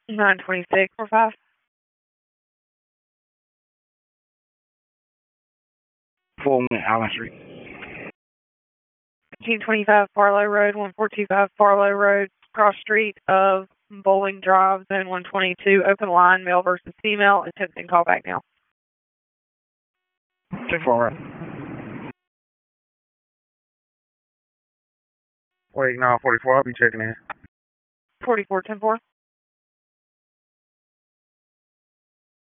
926 45. 401 Allen Street. 1825 Farlow Road, 1425 Farlow Road, cross street of Bowling Drive, Zone 122, open line, male versus female, attempting call back now. Check forward. Wait, no, 44, I'll be checking in. 44 10 4.